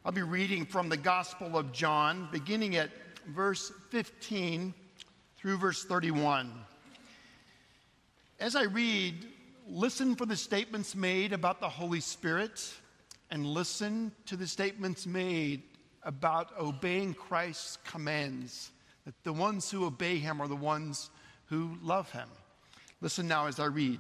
I'll be reading from the Gospel of John, beginning at verse 15 through verse 31. As I read, listen for the statements made about the Holy Spirit and listen to the statements made about obeying Christ's commands, that the ones who obey him are the ones who love him. Listen now as I read.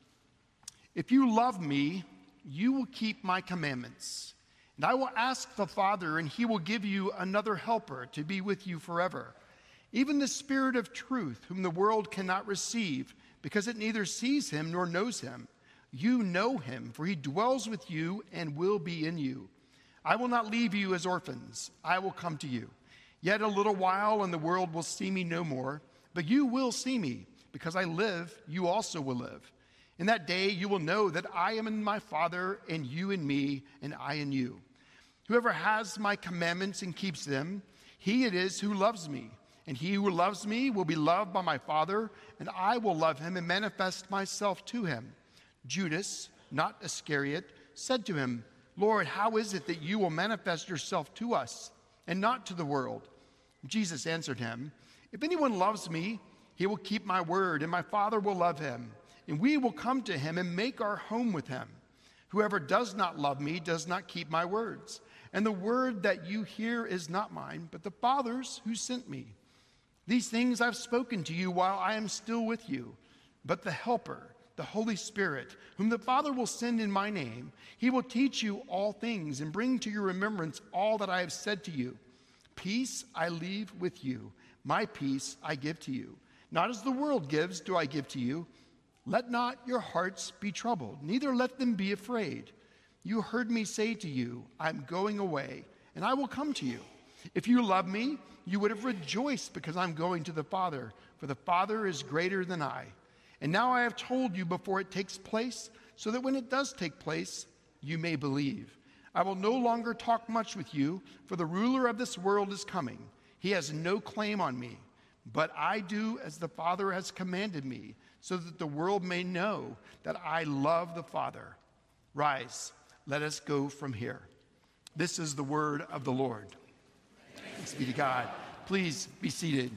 If you love me, you will keep my commandments. And I will ask the Father, and he will give you another helper to be with you forever, even the Spirit of truth, whom the world cannot receive, because it neither sees him nor knows him. You know him, for he dwells with you and will be in you. I will not leave you as orphans. I will come to you. Yet a little while, and the world will see me no more, but you will see me. Because I live, you also will live. In that day you will know that I am in my Father, and you in me, and I in you. Whoever has my commandments and keeps them, he it is who loves me. And he who loves me will be loved by my Father, and I will love him and manifest myself to him. Judas, not Iscariot, said to him, Lord, how is it that you will manifest yourself to us and not to the world? Jesus answered him, if anyone loves me, he will keep my word, and my Father will love him, and we will come to him and make our home with him. Whoever does not love me does not keep my words. And the word that you hear is not mine, but the Father's who sent me. These things I've spoken to you while I am still with you. But the Helper, the Holy Spirit, whom the Father will send in my name, he will teach you all things and bring to your remembrance all that I have said to you. Peace I leave with you. My peace I give to you. Not as the world gives do I give to you. Let not your hearts be troubled, neither let them be afraid. You heard me say to you, I'm going away, and I will come to you. If you love me, you would have rejoiced because I'm going to the Father, for the Father is greater than I. And now I have told you before it takes place, so that when it does take place, you may believe. I will no longer talk much with you, for the ruler of this world is coming. He has no claim on me, but I do as the Father has commanded me, so that the world may know that I love the Father. Rise, let us go from here. This is the word of the Lord. Thanks be to God. Please be seated.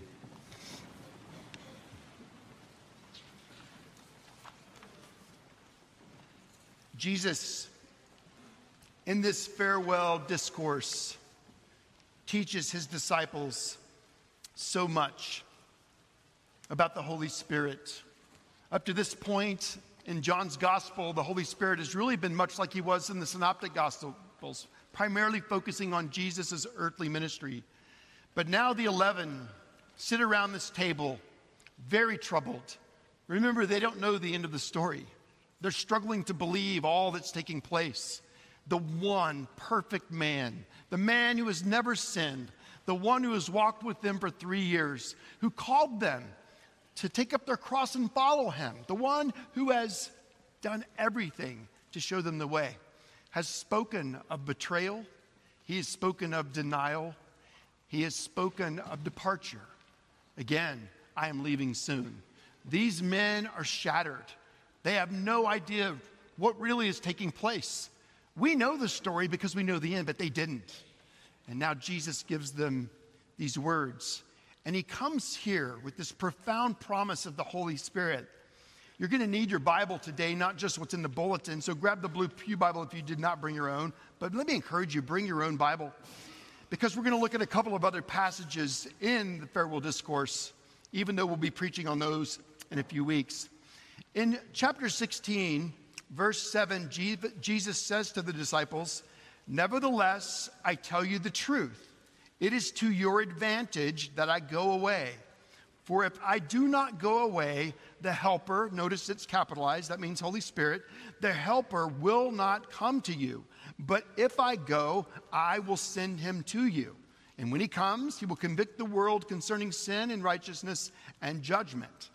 Jesus, in this farewell discourse, teaches his disciples so much about the Holy Spirit. Up to this point in John's gospel, the Holy Spirit has really been much like he was in the Synoptic Gospels, primarily focusing on Jesus' earthly ministry. But now the 11 sit around this table, very troubled. Remember, they don't know the end of the story. They're struggling to believe all that's taking place. The one perfect man, the man who has never sinned, the one who has walked with them for 3 years, who called them to take up their cross and follow him, the one who has done everything to show them the way, has spoken of betrayal, he has spoken of denial, he has spoken of departure. Again, I am leaving soon. These men are shattered. They have no idea what really is taking place. We know the story because we know the end, but they didn't. And now Jesus gives them these words. And he comes here with this profound promise of the Holy Spirit. You're going to need your Bible today, not just what's in the bulletin. So grab the Blue Pew Bible if you did not bring your own. But let me encourage you, bring your own Bible. Because we're going to look at a couple of other passages in the farewell discourse, even though we'll be preaching on those in a few weeks. In chapter 16, verse 7, Jesus says to the disciples, nevertheless, I tell you the truth. It is to your advantage that I go away. For if I do not go away, the Helper, notice it's capitalized, that means Holy Spirit, the Helper will not come to you. But if I go, I will send him to you. And when he comes, he will convict the world concerning sin and righteousness and judgment.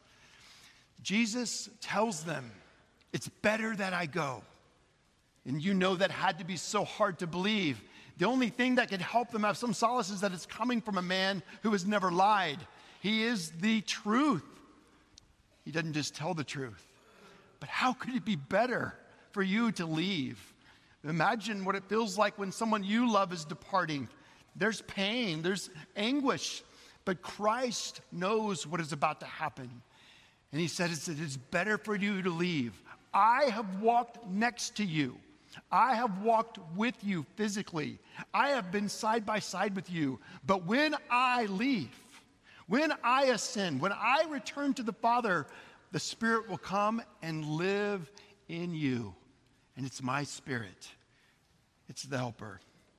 Jesus tells them, it's better that I go. And you know that had to be so hard to believe. The only thing that could help them have some solace is that it's coming from a man who has never lied. He is the truth. He doesn't just tell the truth. But how could it be better for you to leave? Imagine what it feels like when someone you love is departing. There's pain, there's anguish, but Christ knows what is about to happen. And he said, it is better for you to leave. I have walked next to you. I have walked with you physically. I have been side by side with you. But when I leave, when I ascend, when I return to the Father, the Spirit will come and live in you. And it's my Spirit. It's the helper.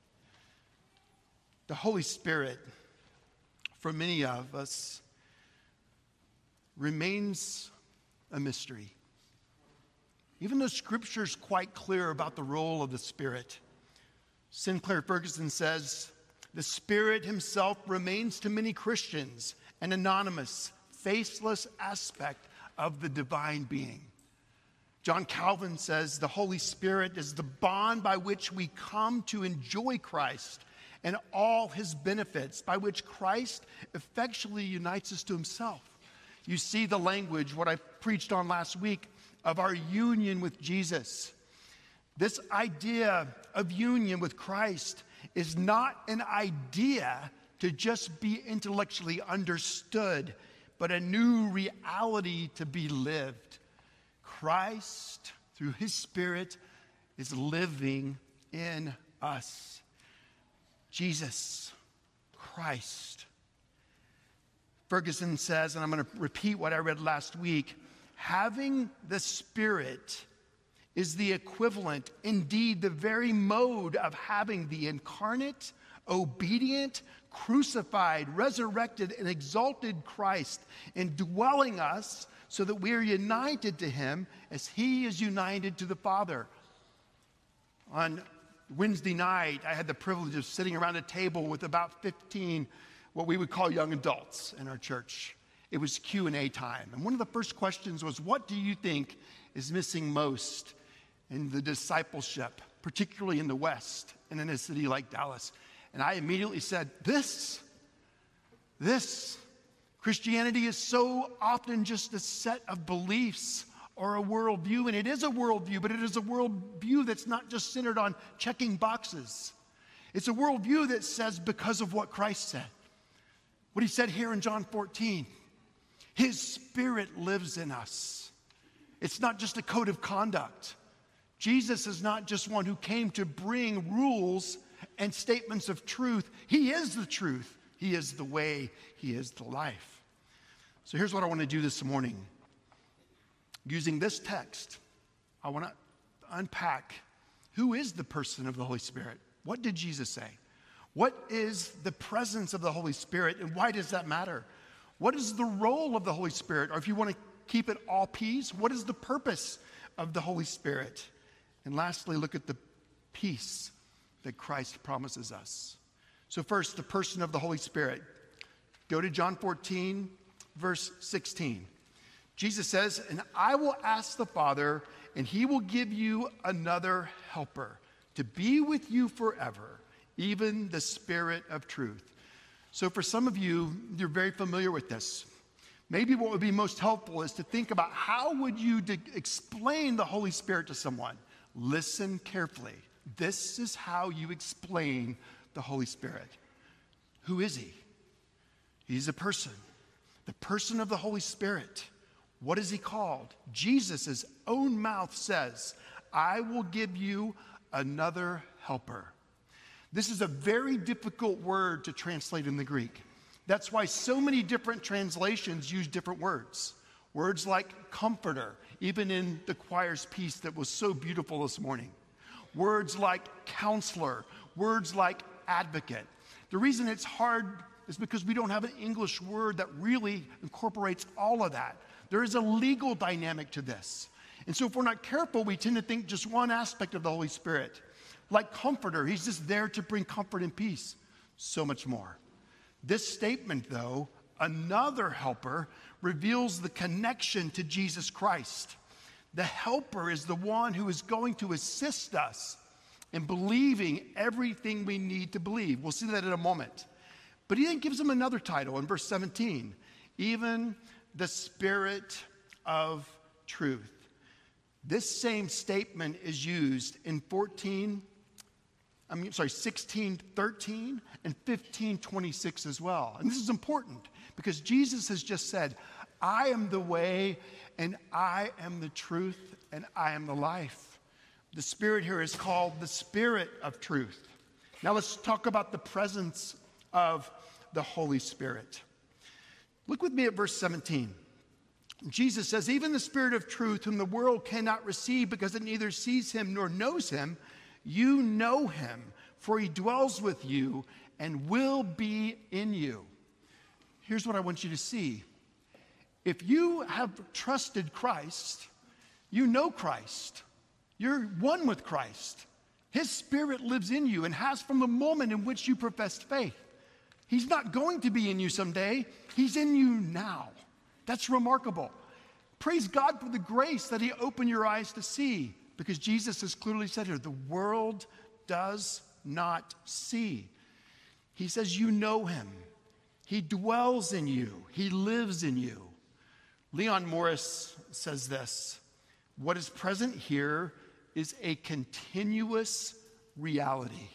The Holy Spirit, for many of us, remains a mystery. Even though Scripture is quite clear about the role of the Spirit, Sinclair Ferguson says, the Spirit himself remains to many Christians an anonymous, faceless aspect of the divine being. John Calvin says, the Holy Spirit is the bond by which we come to enjoy Christ and all his benefits, by which Christ effectually unites us to himself. You see the language, what I preached on last week, of our union with Jesus. This idea of union with Christ is not an idea to just be intellectually understood, but a new reality to be lived. Christ, through his Spirit, is living in us. Jesus, Christ. Ferguson says, and I'm going to repeat what I read last week, having the Spirit is the equivalent, indeed the very mode of having the incarnate, obedient, crucified, resurrected, and exalted Christ indwelling us so that we are united to him as he is united to the Father. On Wednesday night, I had the privilege of sitting around a table with about 15 what we would call young adults in our church. It was Q&A time. And one of the first questions was, what do you think is missing most in the discipleship, particularly in the West and in a city like Dallas? And I immediately said, this. Christianity is so often just a set of beliefs or a worldview, and it is a worldview, but it is a worldview that's not just centered on checking boxes. It's a worldview that says because of what Christ said. What he said here in John 14, his Spirit lives in us. It's not just a code of conduct. Jesus is not just one who came to bring rules and statements of truth. He is the truth. He is the way. He is the life. So here's what I want to do this morning. Using this text, I want to unpack who is the person of the Holy Spirit. What did Jesus say? What is the presence of the Holy Spirit, and why does that matter? What is the role of the Holy Spirit? Or if you want to keep it all peace, what is the purpose of the Holy Spirit? And lastly, look at the peace that Christ promises us. So first, the person of the Holy Spirit. Go to John 14, verse 16. Jesus says, and I will ask the Father, and he will give you another helper to be with you forever, even the Spirit of truth. So for some of you, you're very familiar with this. Maybe what would be most helpful is to think about how would you explain the Holy Spirit to someone? Listen carefully. This is how you explain the Holy Spirit. Who is he? He's a person. The person of the Holy Spirit. What is he called? Jesus' own mouth says, I will give you another helper. This is a very difficult word to translate in the Greek. That's why so many different translations use different words. Words like comforter, even in the choir's piece that was so beautiful this morning. Words like counselor, words like advocate. The reason it's hard is because we don't have an English word that really incorporates all of that. There is a legal dynamic to this. And so if we're not careful, we tend to think just one aspect of the Holy Spirit. Like comforter, he's just there to bring comfort and peace. So much more. This statement, though, another helper, reveals the connection to Jesus Christ. The helper is the one who is going to assist us in believing everything we need to believe. We'll see that in a moment. But he then gives him another title in verse 17, even the Spirit of truth. This same statement is used in 16:13 and 15:26 as well. And this is important because Jesus has just said, I am the way and I am the truth and I am the life. The Spirit here is called the Spirit of truth. Now let's talk about the presence of the Holy Spirit. Look with me at verse 17. Jesus says, even the Spirit of truth, whom the world cannot receive because it neither sees him nor knows him, you know him, for he dwells with you and will be in you. Here's what I want you to see. If you have trusted Christ, you know Christ. You're one with Christ. His Spirit lives in you and has from the moment in which you professed faith. He's not going to be in you someday. He's in you now. That's remarkable. Praise God for the grace that he opened your eyes to see, because Jesus has clearly said here, the world does not see. He says you know him. He dwells in you. He lives in you. Leon Morris says this, what is present here is a continuous reality.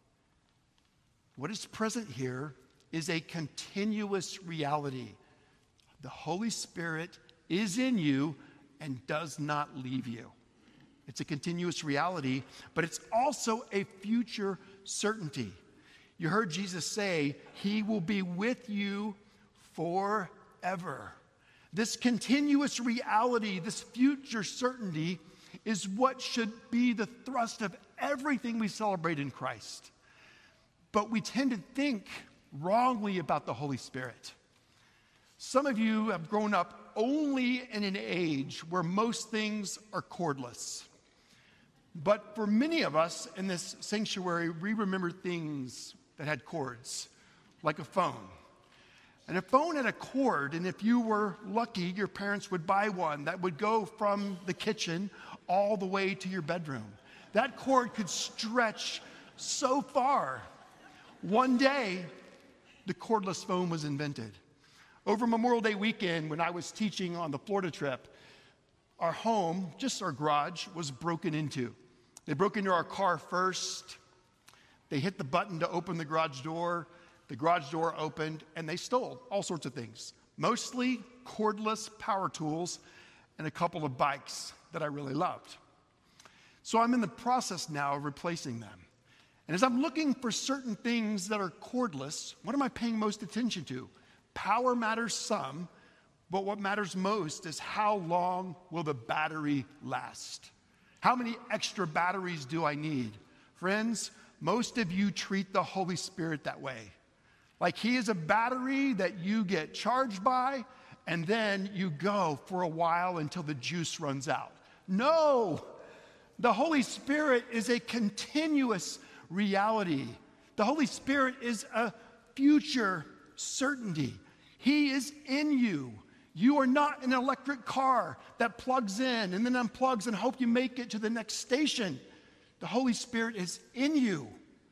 What is present here is a continuous reality. The Holy Spirit is in you and does not leave you. It's a continuous reality, but it's also a future certainty. You heard Jesus say, he will be with you forever. This continuous reality, this future certainty, is what should be the thrust of everything we celebrate in Christ. But we tend to think wrongly about the Holy Spirit. Some of you have grown up only in an age where most things are cordless. But for many of us in this sanctuary, we remember things that had cords, like a phone. And a phone had a cord, and if you were lucky, your parents would buy one that would go from the kitchen all the way to your bedroom. That cord could stretch so far. One day, the cordless phone was invented. Over Memorial Day weekend, when I was teaching on the Florida trip, our home, just our garage, was broken into. They broke into our car first. They hit the button to open the garage door. The garage door opened, and they stole all sorts of things, mostly cordless power tools and a couple of bikes that I really loved. So I'm in the process now of replacing them. And as I'm looking for certain things that are cordless, what am I paying most attention to? Power matters some, but what matters most is how long will the battery last? How many extra batteries do I need? Friends, most of you treat the Holy Spirit that way. Like he is a battery that you get charged by, and then you go for a while until the juice runs out. No, the Holy Spirit is a continuous reality. The Holy Spirit is a future certainty. He is in you. You are not an electric car that plugs in and then unplugs and hope you make it to the next station. The Holy Spirit is in you,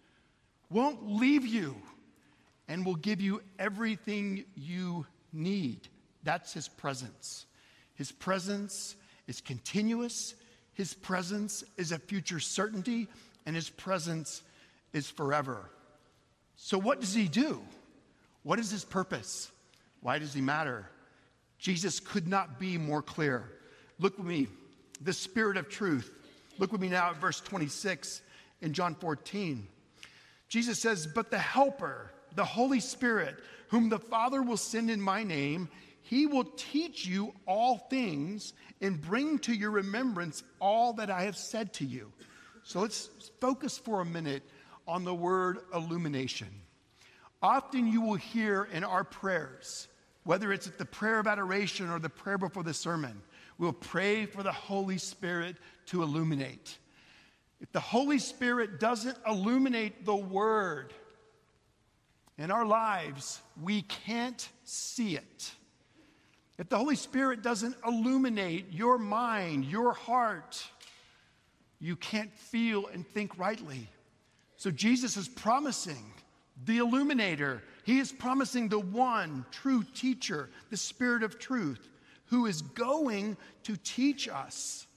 won't leave you, and will give you everything you need. That's his presence. His presence is continuous. His presence is a future certainty, and his presence is forever. So what does he do? What is his purpose? Why does he matter? Jesus could not be more clear. Look with me, the Spirit of truth. Look with me now at verse 26 in John 14. Jesus says, but the Helper, the Holy Spirit, whom the Father will send in my name, he will teach you all things and bring to your remembrance all that I have said to you. So let's focus for a minute on the word illumination. Often you will hear in our prayers, whether it's at the prayer of adoration or the prayer before the sermon, we'll pray for the Holy Spirit to illuminate. If the Holy Spirit doesn't illuminate the word in our lives, we can't see it. If the Holy Spirit doesn't illuminate your mind, your heart, you can't feel and think rightly. So Jesus is promising the illuminator. He is promising the one true teacher, the Spirit of truth, who is going to teach us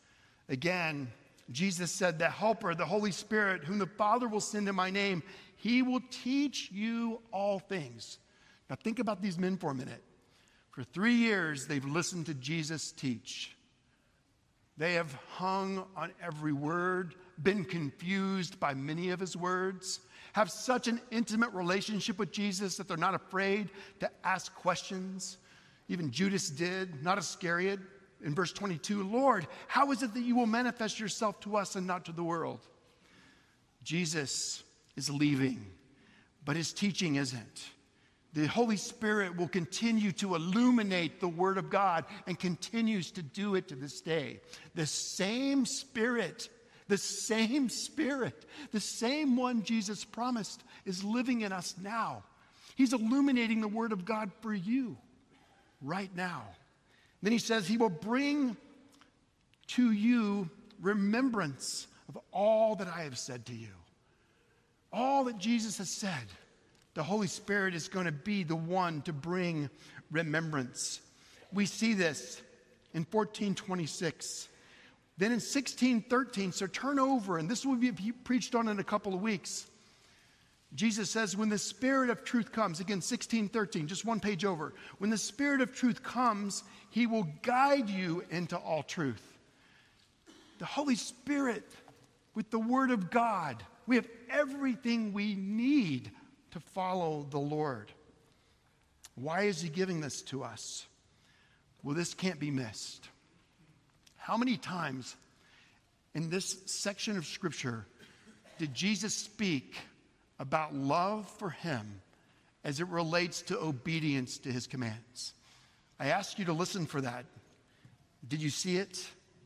Again, Jesus said, the Helper, the Holy Spirit, whom the Father will send in my name, he will teach you all things. Now think about these men for a minute. For 3 years, they've listened to Jesus teach. They have hung on every word, been confused by many of his words, have such an intimate relationship with Jesus that they're not afraid to ask questions. Even Judas did, not Iscariot. In verse 22, Lord, how is it that you will manifest yourself to us and not to the world? Jesus is leaving, but his teaching isn't. The Holy Spirit will continue to illuminate the Word of God and continues to do it to this day. The same Spirit, the same one Jesus promised is living in us now. He's illuminating the Word of God for you right now. Then he says he will bring to you remembrance of all that I have said to you. All that Jesus has said. The Holy Spirit is going to be the one to bring remembrance. We see this in 14:26. Then in 16:13, so turn over, and this will be preached on in a couple of weeks. Jesus says, when the Spirit of truth comes, again, 16:13, just one page over. When the Spirit of truth comes, he will guide you into all truth. The Holy Spirit, with the Word of God, we have everything we need to follow the Lord. Why is he giving this to us? Well, this can't be missed. How many times in this section of Scripture did Jesus speak about love for him as it relates to obedience to his commands? I ask you to listen for that. Did you see it?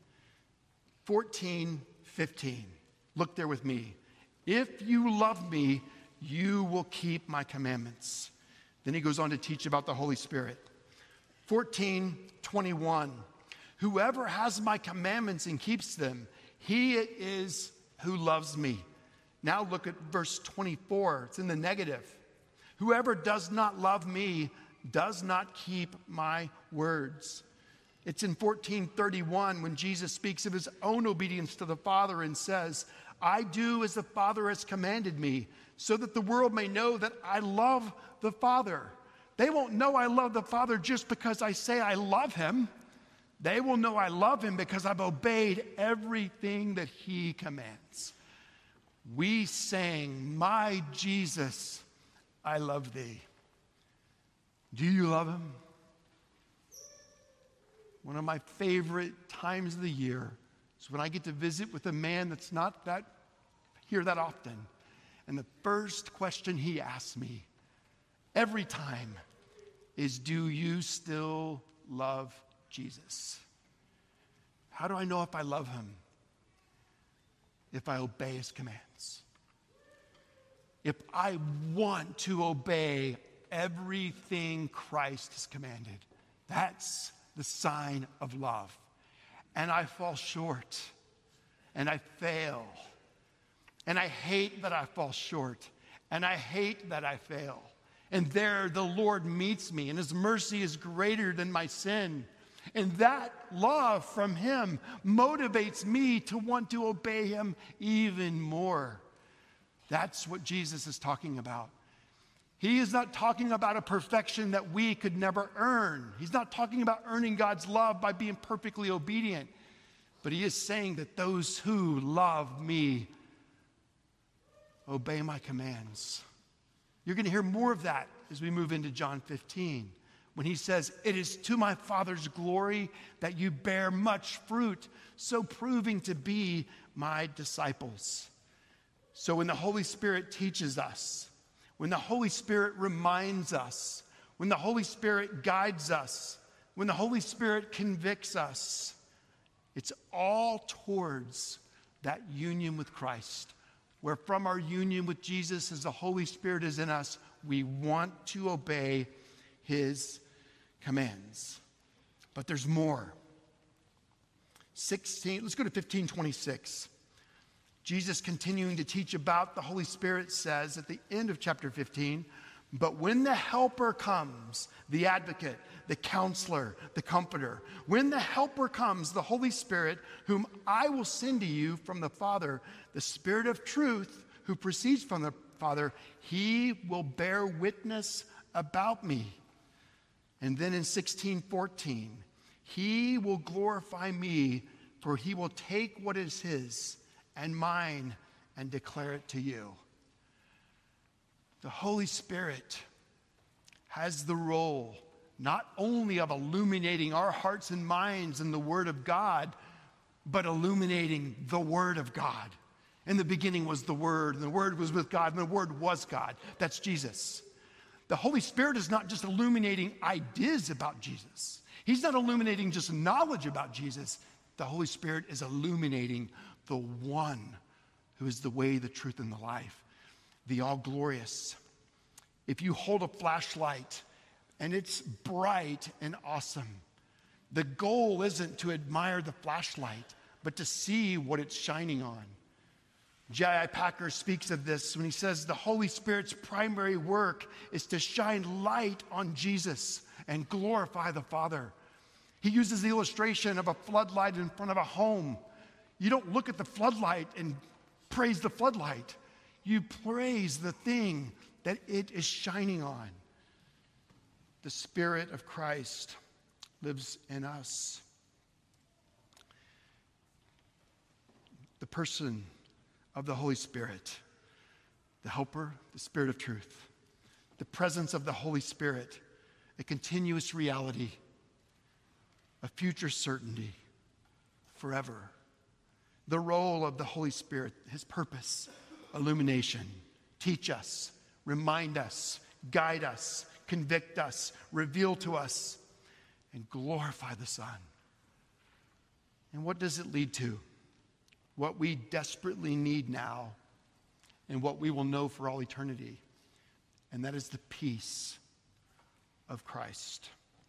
14:15. Look there with me. If you love me, you will keep my commandments. Then he goes on to teach about the Holy Spirit. 14:21. Whoever has my commandments and keeps them, he it is who loves me. Now look at verse 24. It's in the negative. Whoever does not love me does not keep my words. It's in 14:31 when Jesus speaks of his own obedience to the Father and says, I do as the Father has commanded me, so that the world may know that I love the Father. They won't know I love the Father just because I say I love him. They will know I love him because I've obeyed everything that he commands. We sang, my Jesus, I love thee. Do you love him? One of my favorite times of the year is when I get to visit with a man that's not here that often. And the first question he asks me every time is, do you still love Jesus? How do I know if I love him? If I obey his commands. If I want to obey everything Christ has commanded, that's the sign of love. And I fall short, and I fail, and I hate that I fall short, and I hate that I fail. And there the Lord meets me, and his mercy is greater than my sin. And that love from him motivates me to want to obey him even more. That's what Jesus is talking about. He is not talking about a perfection that we could never earn. He's not talking about earning God's love by being perfectly obedient. But he is saying that those who love me obey my commands. You're going to hear more of that as we move into John 15. When he says, it is to my Father's glory that you bear much fruit, so proving to be my disciples. So when the Holy Spirit teaches us, when the Holy Spirit reminds us, when the Holy Spirit guides us, when the Holy Spirit convicts us, it's all towards that union with Christ, where from our union with Jesus, as the Holy Spirit is in us, we want to obey his commands. But there's more. Let's go to 15:26. Jesus continuing to teach about the Holy Spirit says at the end of chapter 15, But when the Helper comes, the Advocate, the Counselor, the Comforter, when the Helper comes, the Holy Spirit, whom I will send to you from the Father, the Spirit of truth, who proceeds from the Father, he will bear witness about me. And then in 16:14, he will glorify me, for he will take what is his and mine and declare it to you. The Holy Spirit has the role not only of illuminating our hearts and minds in the Word of God, but illuminating the Word of God. In the beginning was the Word, and the Word was with God, and the Word was God. That's Jesus. The Holy Spirit is not just illuminating ideas about Jesus. He's not illuminating just knowledge about Jesus. The Holy Spirit is illuminating the one who is the way, the truth, and the life, the all-glorious. If you hold a flashlight and it's bright and awesome, the goal isn't to admire the flashlight, but to see what it's shining on. J.I. Packer speaks of this when he says the Holy Spirit's primary work is to shine light on Jesus and glorify the Father. He uses the illustration of a floodlight in front of a home. You don't look at the floodlight and praise the floodlight. You praise the thing that it is shining on. The Spirit of Christ lives in us. The person of the Holy Spirit, the Helper, the Spirit of truth, the presence of the Holy Spirit, a continuous reality, a future certainty, forever. The role of the Holy Spirit, his purpose, illumination, teach us, remind us, guide us, convict us, reveal to us, and glorify the Son. And what does it lead to? What we desperately need now and what we will know for all eternity. And that is the peace of Christ.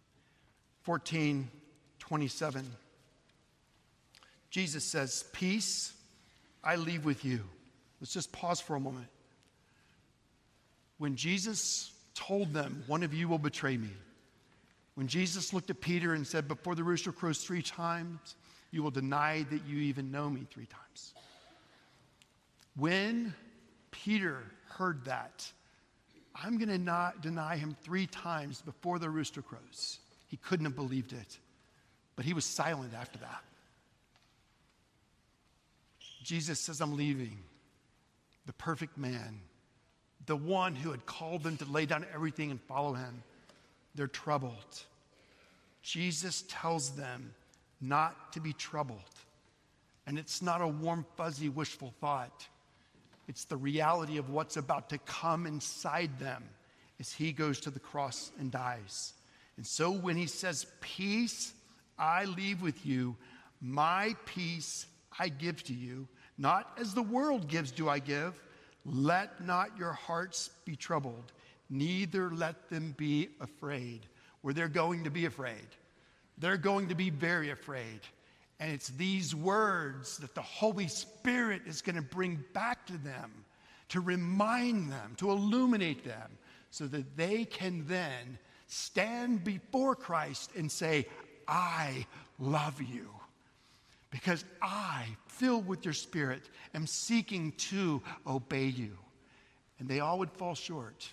14:27. Jesus says, "Peace I leave with you." Let's just pause for a moment. When Jesus told them, "One of you will betray me," when Jesus looked at Peter and said, "Before the rooster crows 3 times, you will deny that you even know me 3 times." When Peter heard that, I'm going to not deny him 3 times before the rooster crows, he couldn't have believed it. But he was silent after that. Jesus says, "I'm leaving the perfect man, the one who had called them to lay down everything and follow him." They're troubled. Jesus tells them not to be troubled. And it's not a warm, fuzzy, wishful thought. It's the reality of what's about to come inside them as he goes to the cross and dies. And so when he says, "Peace I leave with you, my peace I give to you, not as the world gives do I give. Let not your hearts be troubled, neither let them be afraid." Where they're going to be afraid. They're going to be very afraid. And it's these words that the Holy Spirit is going to bring back to them, to remind them, to illuminate them, so that they can then stand before Christ and say, "I love you. Because I, filled with your Spirit, am seeking to obey you." And they all would fall short.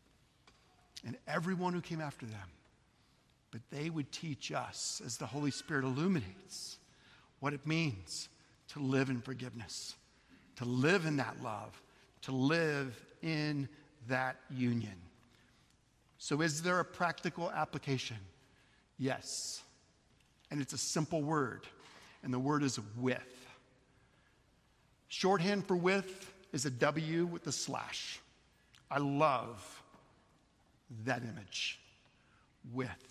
And everyone who came after them. But they would teach us, as the Holy Spirit illuminates, what it means to live in forgiveness, to live in that love, to live in that union. So is there a practical application? Yes. And it's a simple word. And the word is with. Shorthand for with is a W with a slash. I love that image. With.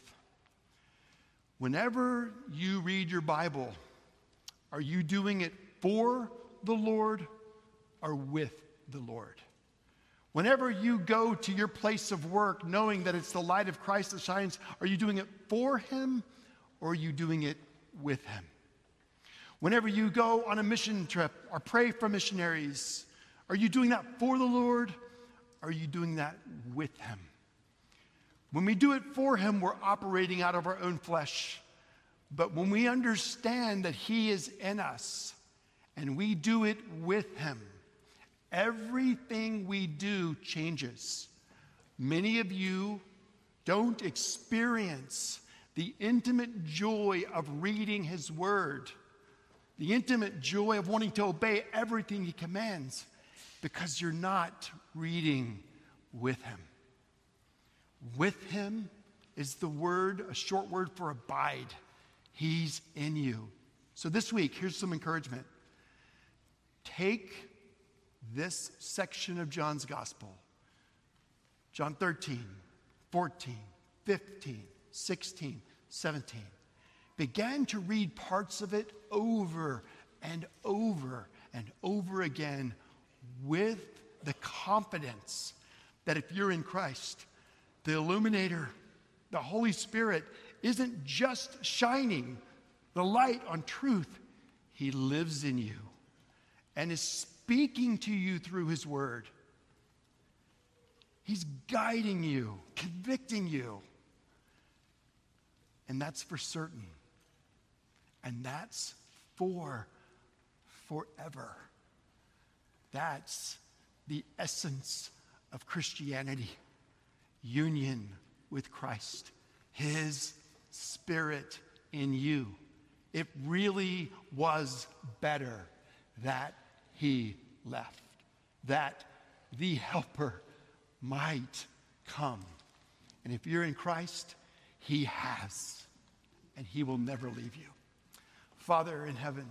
Whenever you read your Bible, are you doing it for the Lord or with the Lord? Whenever you go to your place of work knowing that it's the light of Christ that shines, are you doing it for him or are you doing it with him? Whenever you go on a mission trip or pray for missionaries, are you doing that for the Lord are you doing that with him? When we do it for him, we're operating out of our own flesh. But when we understand that he is in us and we do it with him, everything we do changes. Many of you don't experience the intimate joy of reading his word, the intimate joy of wanting to obey everything he commands, because you're not reading with him. With him is the word, a short word for abide. He's in you. So this week, here's some encouragement. Take this section of John's gospel, John 13, 14, 15, 16, 17. Begin to read parts of it over and over and over again with the confidence that if you're in Christ, the illuminator, the Holy Spirit, isn't just shining the light on truth. He lives in you and is speaking to you through his word. He's guiding you, convicting you. And that's for certain. And that's for forever. That's the essence of Christianity. Union with Christ. His Spirit in you. It really was better that he left. That the Helper might come. And if you're in Christ, he has. And he will never leave you. Father in heaven,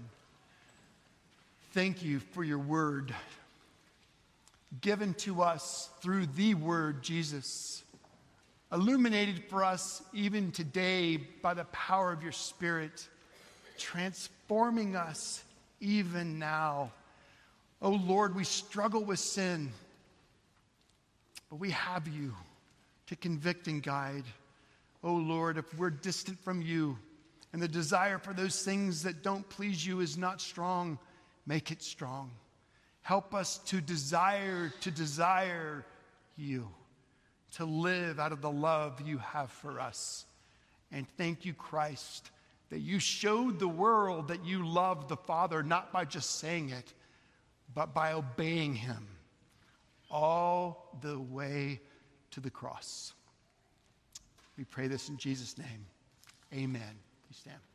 thank you for your word given to us through the word, Jesus, illuminated for us even today by the power of your Spirit, transforming us even now. Oh Lord, we struggle with sin, but we have you to convict and guide. Oh Lord, if we're distant from you and the desire for those things that don't please you is not strong, make it strong. Help us to desire you, to live out of the love you have for us. And thank you, Christ, that you showed the world that you love the Father, not by just saying it, but by obeying him all the way to the cross. We pray this in Jesus' name. Amen. Please stand.